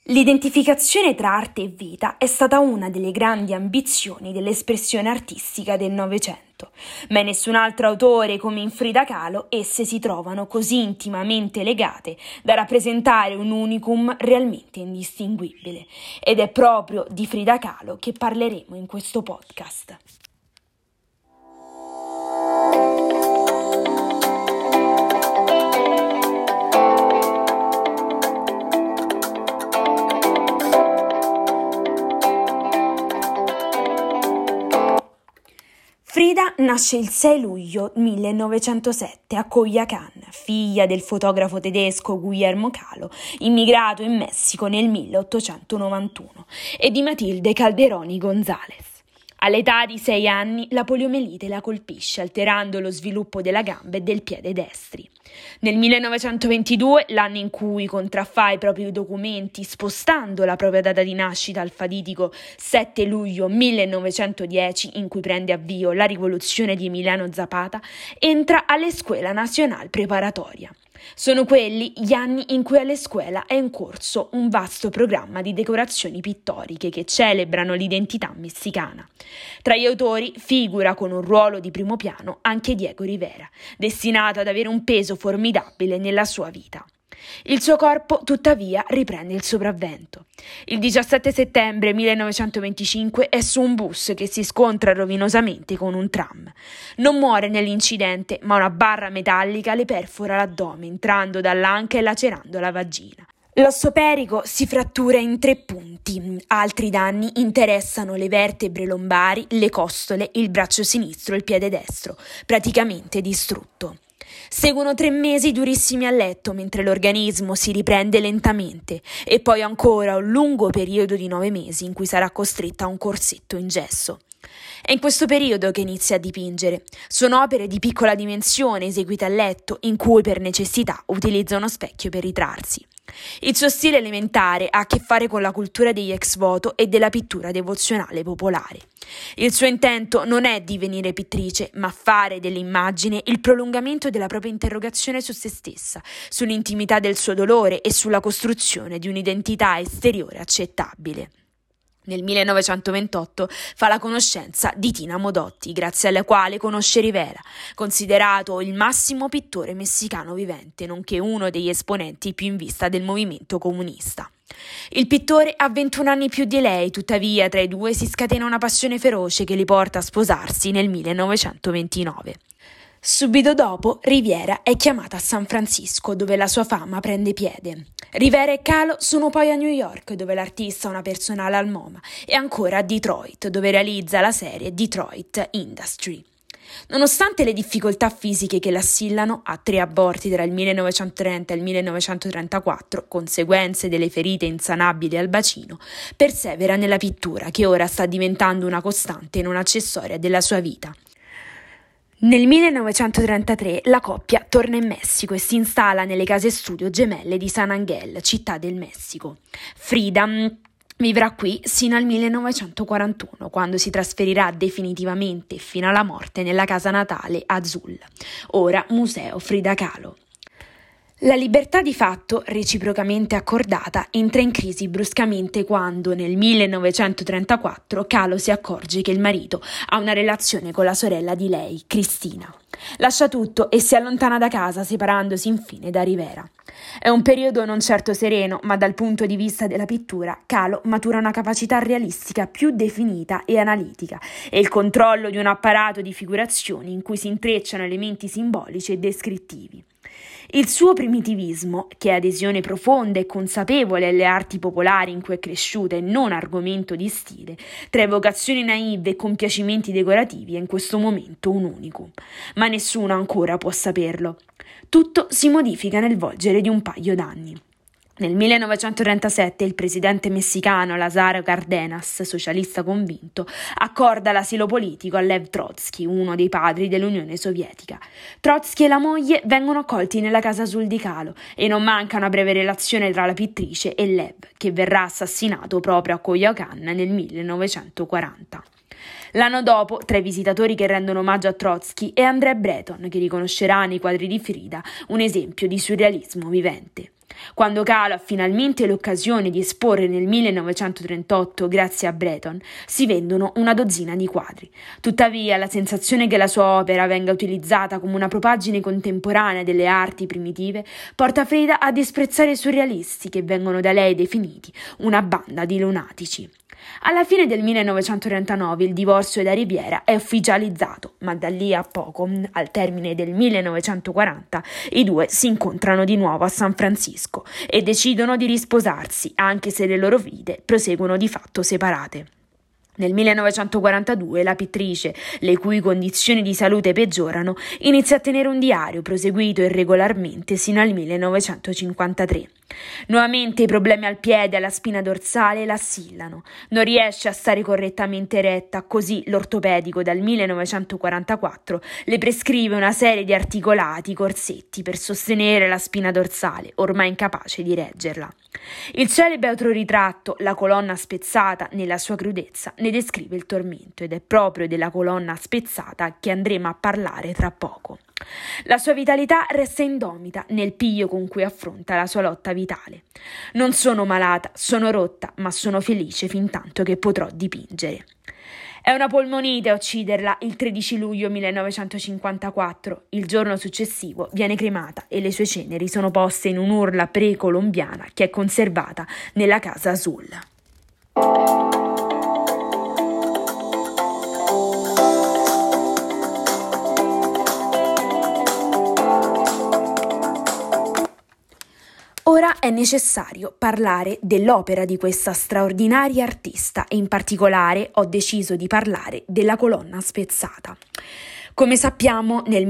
L'identificazione tra arte e vita è stata una delle grandi ambizioni dell'espressione artistica del Novecento, ma in nessun altro autore come in Frida Kahlo esse si trovano così intimamente legate da rappresentare un unicum realmente indistinguibile. Ed è proprio di Frida Kahlo che parleremo in questo podcast. Frida nasce il 6 luglio 1907 a Coyoacán, figlia del fotografo tedesco Guillermo Kahlo, immigrato in Messico nel 1891, e di Matilde Calderoni González. All'età di 6 anni la poliomielite la colpisce, alterando lo sviluppo della gamba e del piede destri. Nel 1922, l'anno in cui contraffà i propri documenti spostando la propria data di nascita al fatidico 7 luglio 1910, in cui prende avvio la rivoluzione di Emiliano Zapata, entra all'Escuela Nacional Preparatoria. Sono quelli gli anni in cui all'Escuela è in corso un vasto programma di decorazioni pittoriche che celebrano l'identità messicana. Tra gli autori figura con un ruolo di primo piano anche Diego Rivera, destinato ad avere un peso formidabile nella sua vita. Il suo corpo, tuttavia, riprende il sopravvento. Il 17 settembre 1925 è su un bus che si scontra rovinosamente con un tram. Non muore nell'incidente, ma una barra metallica le perfora l'addome, entrando dall'anca e lacerando la vagina. L'osso perico si frattura in 3 punti. Altri danni interessano le vertebre lombari, le costole, il braccio sinistro e il piede destro, praticamente distrutto. Seguono 3 mesi durissimi a letto mentre l'organismo si riprende lentamente e poi ancora un lungo periodo di 9 mesi in cui sarà costretta a un corsetto in gesso. È in questo periodo che inizia a dipingere. Sono opere di piccola dimensione eseguite a letto in cui per necessità utilizza uno specchio per ritrarsi. Il suo stile elementare ha a che fare con la cultura degli ex voto e della pittura devozionale popolare. Il suo intento non è divenire pittrice, ma fare dell'immagine il prolungamento della propria interrogazione su se stessa, sull'intimità del suo dolore e sulla costruzione di un'identità esteriore accettabile. Nel 1928 fa la conoscenza di Tina Modotti, grazie alla quale conosce Rivera, considerato il massimo pittore messicano vivente, nonché uno degli esponenti più in vista del movimento comunista. Il pittore ha 21 anni più di lei, tuttavia tra i due si scatena una passione feroce che li porta a sposarsi nel 1929. Subito dopo, Riviera è chiamata a San Francisco, dove la sua fama prende piede. Rivera e Kahlo sono poi a New York, dove l'artista ha una personale al MoMA, e ancora a Detroit, dove realizza la serie Detroit Industry. Nonostante le difficoltà fisiche che l'assillano, ha 3 aborti tra il 1930 e il 1934, conseguenze delle ferite insanabili al bacino, persevera nella pittura, che ora sta diventando una costante e non accessoria della sua vita. Nel 1933 la coppia torna in Messico e si installa nelle case studio gemelle di San Ángel, città del Messico. Frida vivrà qui sino al 1941, quando si trasferirà definitivamente fino alla morte nella casa natale Azul, ora Museo Frida Kahlo. La libertà di fatto, reciprocamente accordata, entra in crisi bruscamente quando, nel 1934, Kahlo si accorge che il marito ha una relazione con la sorella di lei, Cristina. Lascia tutto e si allontana da casa, separandosi infine da Rivera. È un periodo non certo sereno, ma dal punto di vista della pittura, Kahlo matura una capacità realistica più definita e analitica e il controllo di un apparato di figurazioni in cui si intrecciano elementi simbolici e descrittivi. Il suo primitivismo, che è adesione profonda e consapevole alle arti popolari in cui è cresciuta e non argomento di stile, tra evocazioni naive e compiacimenti decorativi, è in questo momento un unicum. Ma nessuno ancora può saperlo. Tutto si modifica nel volgere di un paio d'anni. Nel 1937 il presidente messicano Lázaro Cárdenas, socialista convinto, accorda l'asilo politico a Lev Trotsky, uno dei padri dell'Unione Sovietica. Trotsky e la moglie vengono accolti nella casa Azul di Kahlo e non manca una breve relazione tra la pittrice e Lev, che verrà assassinato proprio a Coyoacán nel 1940. L'anno dopo, tra i visitatori che rendono omaggio a Trotsky è André Breton, che riconoscerà nei quadri di Frida un esempio di surrealismo vivente. Quando Kahlo ha finalmente l'occasione di esporre nel 1938, grazie a Breton, si vendono una dozzina di quadri. Tuttavia, la sensazione che la sua opera venga utilizzata come una propaggine contemporanea delle arti primitive porta Frida a disprezzare i surrealisti, che vengono da lei definiti una banda di lunatici. Alla fine del 1939 il divorzio da Riviera è ufficializzato, ma da lì a poco, al termine del 1940, i due si incontrano di nuovo a San Francisco e decidono di risposarsi, anche se le loro vite proseguono di fatto separate. Nel 1942 la pittrice, le cui condizioni di salute peggiorano, inizia a tenere un diario proseguito irregolarmente sino al 1953. Nuovamente i problemi al piede e alla spina dorsale la assillano. Non riesce a stare correttamente eretta, così l'ortopedico dal 1944 le prescrive una serie di articolati corsetti per sostenere la spina dorsale, ormai incapace di reggerla. Il celebre autoritratto La colonna spezzata, nella sua crudezza, ne descrive il tormento, ed è proprio della colonna spezzata che andremo a parlare tra poco. La sua vitalità resta indomita nel piglio con cui affronta la sua lotta vitale. Non sono malata, sono rotta, ma sono felice fintanto che potrò dipingere. È una polmonite a ucciderla il 13 luglio 1954. Il giorno successivo viene cremata e le sue ceneri sono poste in un'urna precolombiana che è conservata nella Casa Azul. Ora è necessario parlare dell'opera di questa straordinaria artista e in particolare ho deciso di parlare della colonna spezzata. Come sappiamo, nel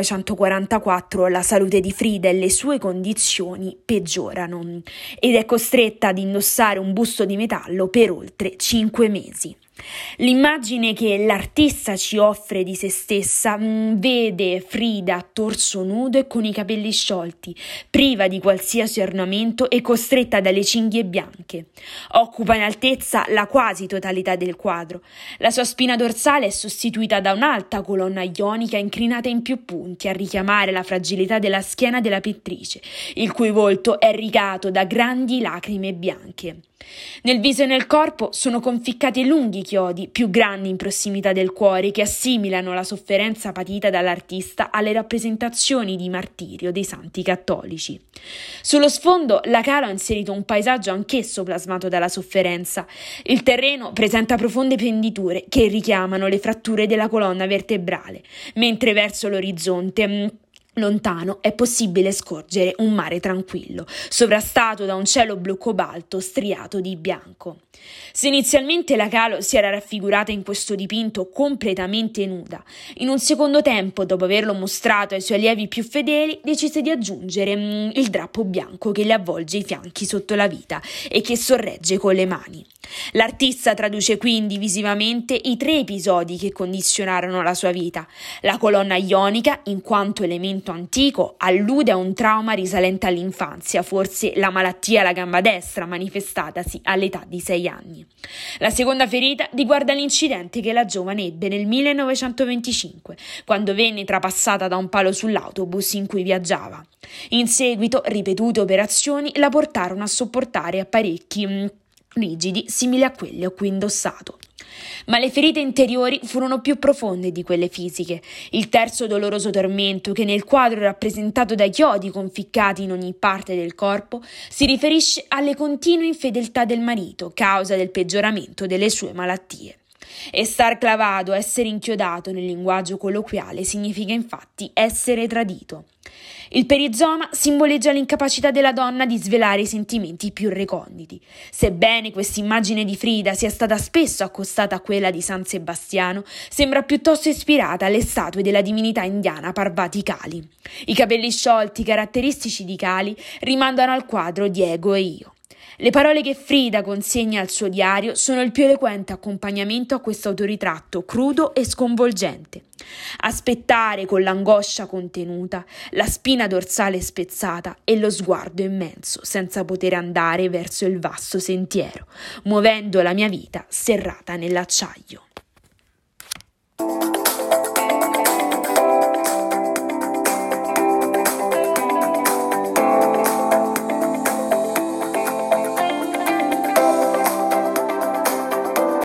1944 la salute di Frida e le sue condizioni peggiorano ed è costretta ad indossare un busto di metallo per oltre 5 mesi. L'immagine che l'artista ci offre di se stessa vede Frida a torso nudo e con i capelli sciolti, priva di qualsiasi ornamento e costretta dalle cinghie bianche. Occupa in altezza la quasi totalità del quadro. La sua spina dorsale è sostituita da un'alta colonna ionica incrinata in più punti a richiamare la fragilità della schiena della pittrice, il cui volto è rigato da grandi lacrime bianche. Nel viso e nel corpo sono conficcati lunghi chiodi, più grandi in prossimità del cuore, che assimilano la sofferenza patita dall'artista alle rappresentazioni di martirio dei santi cattolici. Sullo sfondo la Kahlo ha inserito un paesaggio anch'esso plasmato dalla sofferenza. Il terreno presenta profonde penditure che richiamano le fratture della colonna vertebrale, mentre verso l'orizzonte lontano è possibile scorgere un mare tranquillo, sovrastato da un cielo blu cobalto striato di bianco. Se inizialmente la Kahlo si era raffigurata in questo dipinto completamente nuda, in un secondo tempo, dopo averlo mostrato ai suoi allievi più fedeli, decise di aggiungere il drappo bianco che le avvolge i fianchi sotto la vita e che sorregge con le mani. L'artista traduce quindi visivamente i 3 episodi che condizionarono la sua vita. La colonna ionica, in quanto elemento antico, allude a un trauma risalente all'infanzia, forse la malattia alla gamba destra manifestatasi all'età di 6 anni. La seconda ferita riguarda l'incidente che la giovane ebbe nel 1925, quando venne trapassata da un palo sull'autobus in cui viaggiava. In seguito, ripetute operazioni la portarono a sopportare apparecchi rigidi simili a quelli a cui indossato. Ma le ferite interiori furono più profonde di quelle fisiche. Il terzo doloroso tormento, che nel quadro è rappresentato da chiodi conficcati in ogni parte del corpo, si riferisce alle continue infedeltà del marito, causa del peggioramento delle sue malattie. E star clavato, essere inchiodato nel linguaggio colloquiale, significa infatti essere tradito. Il perizoma simboleggia l'incapacità della donna di svelare i sentimenti più reconditi. Sebbene questa immagine di Frida sia stata spesso accostata a quella di San Sebastiano, sembra piuttosto ispirata alle statue della divinità indiana Parvati Kali. I capelli sciolti caratteristici di Kali rimandano al quadro Diego e io. Le parole che Frida consegna al suo diario sono il più eloquente accompagnamento a questo autoritratto crudo e sconvolgente. Aspettare con l'angoscia contenuta, la spina dorsale spezzata e lo sguardo immenso, senza poter andare verso il vasto sentiero, muovendo la mia vita serrata nell'acciaio.